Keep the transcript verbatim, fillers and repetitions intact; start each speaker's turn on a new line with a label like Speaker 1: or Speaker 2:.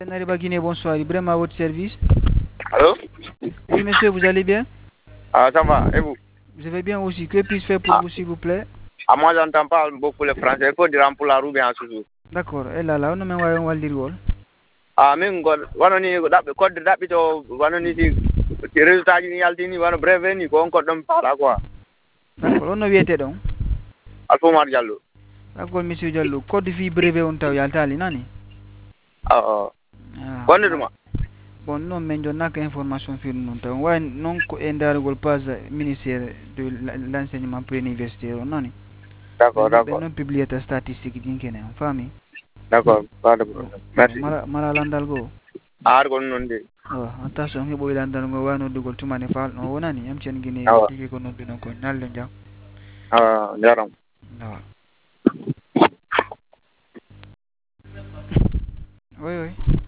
Speaker 1: Nariba Guinée, bonsoir. Ibrahim à votre service.
Speaker 2: Allô?
Speaker 1: Oui, monsieur, vous allez bien?
Speaker 2: Ah, ça va, et vous?
Speaker 1: Je vais bien aussi. Que puis-je faire pour
Speaker 2: Ah.
Speaker 1: vous, s'il vous plaît?
Speaker 2: Ah, moi, j'entends pas beaucoup le français. Il faut dire en pulaar ou bien en susu.
Speaker 1: D'accord. Et là, là, on me voit un waldirwol.
Speaker 2: Ah, min god, wanoni dabbe code dabbe to wanoni si ci résultat ji ni yaltini wana brevet ni ko on ko dum fala quoi.
Speaker 1: D'accord. On a wiyete donc.
Speaker 2: Alfomar Diallo.
Speaker 1: D'accord, monsieur Diallo. Code vie brevet on taw yaltali nani?
Speaker 2: Ah,
Speaker 1: Ah.
Speaker 2: wonde duma.
Speaker 1: Bon, non, mais on n'a information sur nous. Ouais, non, ko pas ministère de l'enseignement préuniversitaire, non?
Speaker 2: D'accord, d'accord.
Speaker 1: Non publié ta statistique din en famille.
Speaker 2: D'accord, pas de problème. Merci.
Speaker 1: Mara mara landal go.
Speaker 2: Ar gon non de.
Speaker 1: Oh, attention he boy landal go wano dugol tumane fal no wonani am cen gini
Speaker 2: Awa.
Speaker 1: tigi ko non dino ko nallo jam.
Speaker 2: Ah, jaram.
Speaker 1: Awa. Oui oui.